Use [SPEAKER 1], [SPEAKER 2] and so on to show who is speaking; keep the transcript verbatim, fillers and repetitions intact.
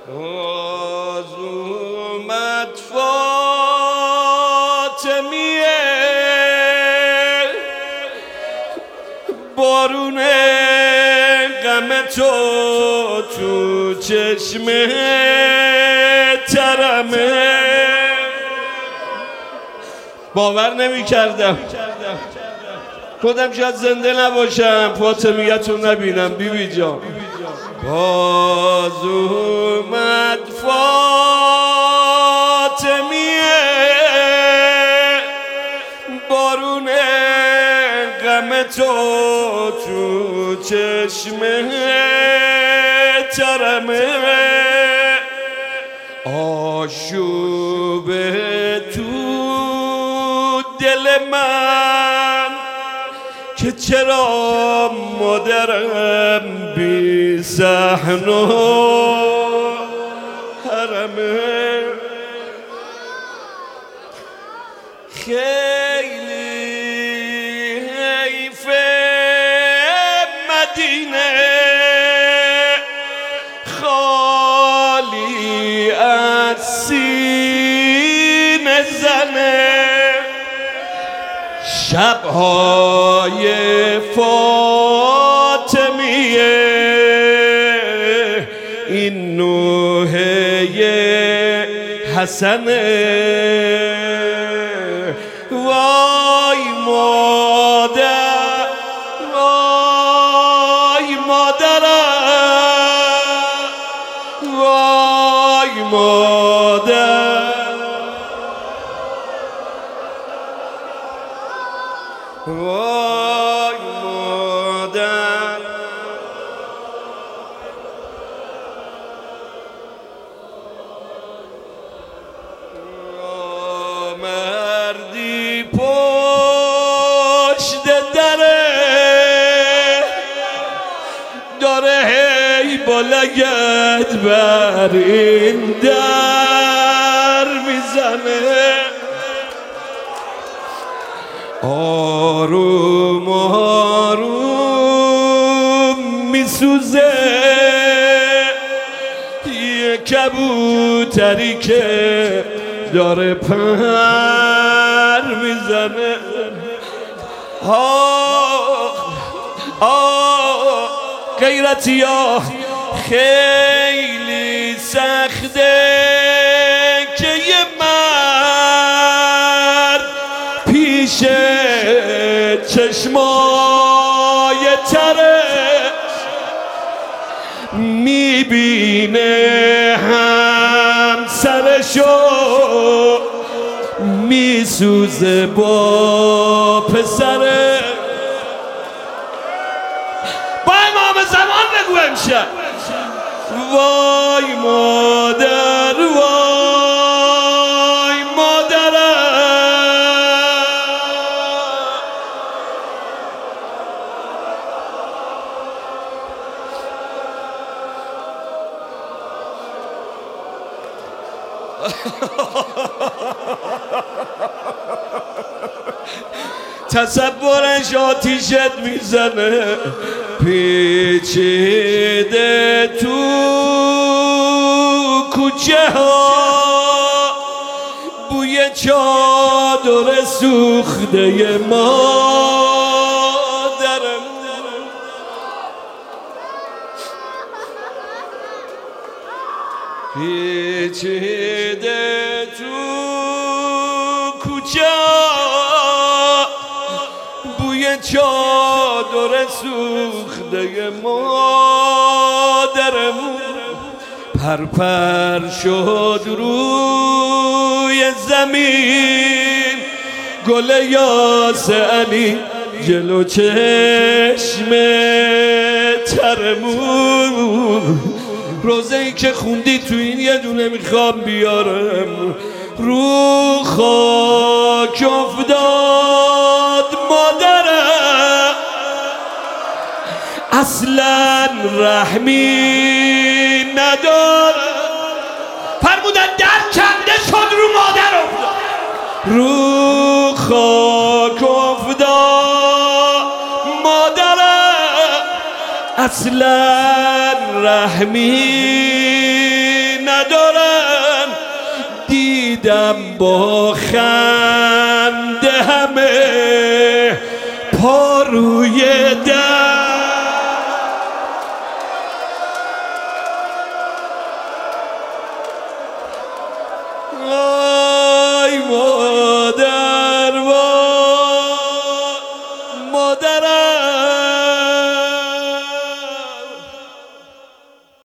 [SPEAKER 1] باز اومد فاطمیه، بارون غم تو تو چشم ترمه. باور نمی کردم خودم شاید زنده نباشم فاطمیتو نبینم. بیبی جان باز اومد فاطمیه، بارون غم تو تو چشم ترمه. آشوب تو دل من که چرا مادرم بی صحن و حرمه. خیلی حیف مدینه خالی از سینه زنه. شب‌های فاطمیه این نوحه حسنه. وای مادر وای مادرم، وای مادر وای مادر. مردی پشت دره داره هی با لگد بر این در میزنه. آروم آروم میسوزه یه کبوتری که داره پر میزنه. آه آه غیرتی ها خیلی سخته که یه مرد پیش چشمای ترش میبینه همسرشو میسوزه با پسره. با امام زمان بگو امشب وای مادر وای مادرم. تصورش آتیشت میزنه پیچیده تو کوچه ها بوی چادر سوخته مادرم. پیچیده تو کوچه بوی چادر سوخته مادرم. پرپر شد روی زمین گل یاس علی جلو چشم ترمون. روزه ای که خوندی تو این یه دونه میخوام بیارم رو خاک افتاد مادرم. اصلا رحمی نداره. فرمودن در کنده شد رو مادر افتاد. رو خاک افتاد مادرم. اصلا رحمی ندارن. دیدم با خنده همه پا روی